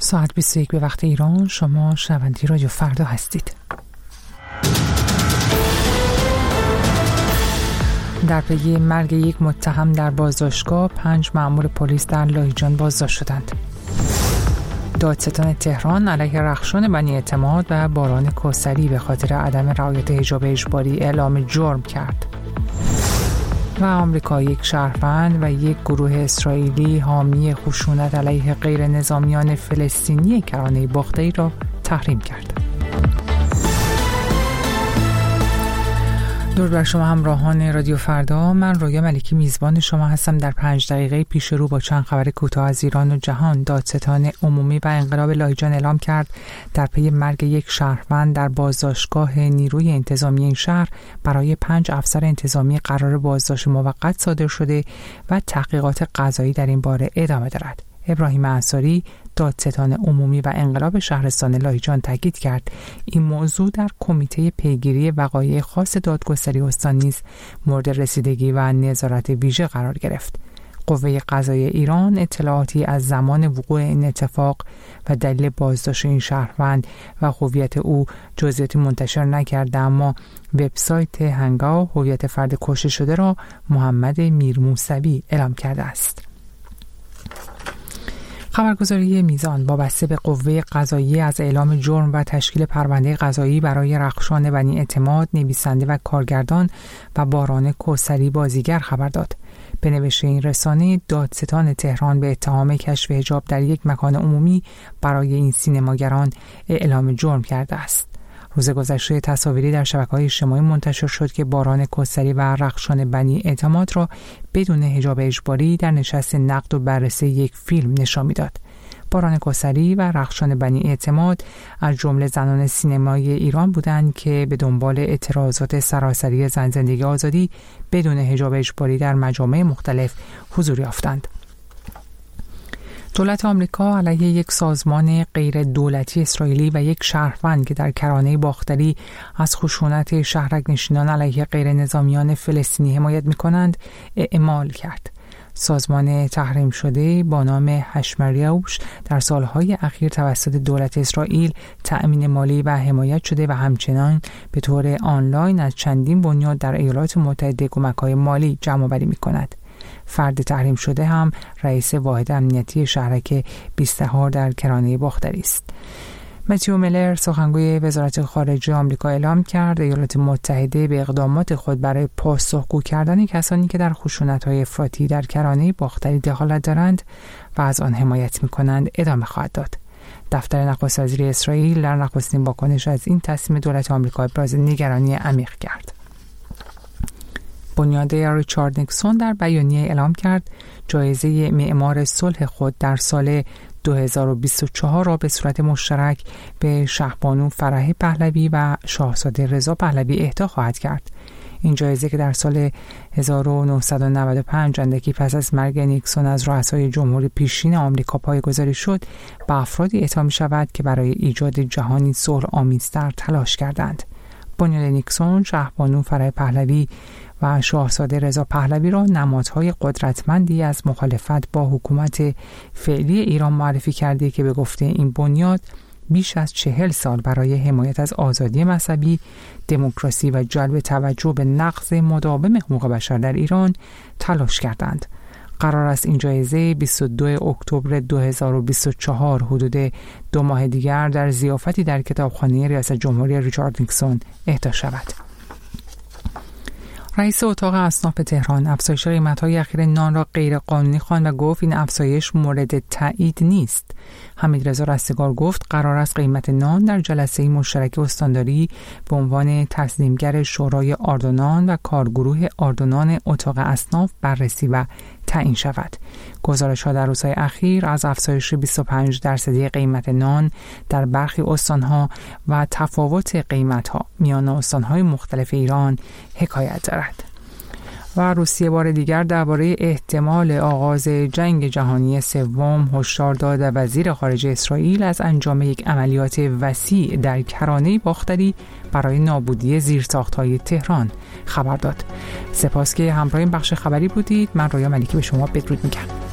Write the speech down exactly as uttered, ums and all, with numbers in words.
ساعت بیست و یک به وقت ایران. شما شنونده رادیو فردا هستید. در پی مرگ یک متهم در بازداشتگاه، پنج مأمور پلیس در لاهیجان بازداشت شدند. دادستان تهران علیه رخشان بنی اعتماد و باران کوثری به خاطر عدم رعایت حجاب اجباری اعلام جرم کرد. و آمریکا یک شهروند و یک گروه اسرائیلی حامی خشونت علیه غیر نظامیان فلسطینی کرانه باختری را تحریم کرد. درود بر شما همراهان رادیو فردا. من رویا ملکی میزبان شما هستم. در پنج دقیقه پیش رو با چند خبر کوتاه از ایران و جهان. دادستان عمومی و انقلاب لاهیجان اعلام کرد در پی مرگ یک شهروند در بازداشتگاه نیروی انتظامی این شهر برای پنج افسر انتظامی قرار بازداشت موقت صادر شده و تحقیقات قضایی در این باره ادامه دارد. ابراهیم انصاری دادستان عمومی و انقلاب شهرستان لاهیجان تاکید کرد این موضوع در کمیته پیگیری وقایع خاص دادگستری استان نیز مورد رسیدگی و نظارت ویژه قرار گرفت. قوه قضاییه ایران اطلاعاتی از زمان وقوع این اتفاق و دلیل بازداشت این شهروند و هویت او جزئیاتی منتشر نکرده، اما وبسایت هنگاو هویت فرد کشته شده را محمد میرموسوی اعلام کرده است. خبرگزاری میزان وابسته به قوه قضاییه از اعلام جرم و تشکیل پرونده قضایی برای رخشان بنی اعتماد، نویسنده و کارگردان، و باران کوثری بازیگر خبر داد. به نوشته این رسانه، دادستان تهران به اتهام کشف حجاب در یک مکان عمومی برای این سینماگران اعلام جرم کرده است. روز گذشته تصاویری در شبکه‌های اجتماعی منتشر شد که باران کوثری و رخشان بنی اعتماد را بدون حجاب اجباری در نشست نقد و بررسی یک فیلم نشان می‌داد. باران کوثری و رخشان بنی اعتماد از جمله زنان سینمایی ایران بودند که به دنبال اعتراضات سراسری زن زندگی آزادی بدون حجاب اجباری در مجامع مختلف حضور یافتند. دولت آمریکا علیه یک سازمان غیر دولتی اسرائیلی و یک شهروند که در کرانه باختری از خشونت شهرک نشینان علیه غیر نظامیان فلسطینی حمایت می‌کنند اعمال کرد. سازمان تحریم شده با نام هشمریوش در سالهای اخیر توسط دولت اسرائیل تأمین مالی و حمایت شده و همچنان به طور آنلاین از چندین بنیاد در ایالات متحده کمک‌های مالی جمع‌آوری می‌کند. فرد تحریم شده هم رئیس واحد امنیتی شهرک بیستهار در کرانه باختری است. متیو میلر سخنگوی وزارت خارجه آمریکا اعلام کرد ایالات متحده به اقدامات خود برای پاسخگو کردن کسانی که در خشونت‌های افراطی در کرانه باختری دخالت دارند و از آن حمایت می‌کنند ادامه خواهد داد. دفتر نخست وزیر اسرائیل در نخستین واکنش از این تصمیم دولت آمریکا ابراز نگرانی عمیق کرد. بنیانده ریچارد نیکسون در بیانیه اعلام کرد جایزه معمار صلح خود در سال دو هزار و بیست و چهار را به صورت مشترک به شهبانو فرح پهلوی و شاهزاده رضا پهلوی اهدا خواهد کرد. این جایزه که در سال هزار و نهصد و نود و پنج اندکی پس از مرگ نیکسون از رؤسای جمهوری پیشین آمریکا پایه‌گذاری شد، به افرادی اهدا می‌شود که برای ایجاد جهانی صلح آمیزتر تلاش کردند. بنیاد نیکسون، شهبانو فرح پهلوی و شاهزاده رضا پهلوی را نمادهای قدرتمندی از مخالفت با حکومت فعلی ایران معرفی کرده که به گفته این بنیاد بیش از چهل سال برای حمایت از آزادی مذهبی، دموکراسی و جلب توجه به نقض مداوم حقوق بشر در ایران تلاش کردند. قرار است این جایزه بیست و دوم اکتبر دو هزار و بیست و چهار حدود دو ماه دیگر در ضیافتی در کتابخانه ریاست جمهوری ریچارد نیکسون اهدا شود. رئیس اتاق اصناف تهران افزایش قیمت‌های اخیر نان را غیرقانونی خواند و گفت این افزایش مورد تایید نیست. حمیدرضا رستگار گفت قرار است قیمت نان در جلسه مشترک استانداری به عنوان تسلیمگر شورای آردونان و کارگروه آردونان اتاق اصناف بررسی و تعیین شود. گزارش‌ها در روزهای اخیر از افزایش بیست و پنج درصدی قیمت نان در برخی استان‌ها و تفاوت قیمت‌ها میان استان‌های مختلف ایران حکایت دارد. و روسیه بار دیگر درباره احتمال آغاز جنگ جهانی سوم هشدار داد و وزیر خارجه اسرائیل از انجام یک عملیات وسیع در کرانه باختری برای نابودی زیرساخت‌های تهران خبر داد. سپاس که همراه این بخش خبری بودید. من رویا ملکی به شما بدرود میگم.